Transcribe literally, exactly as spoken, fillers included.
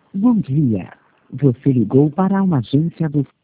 Bom dia. Você ligou para uma agência do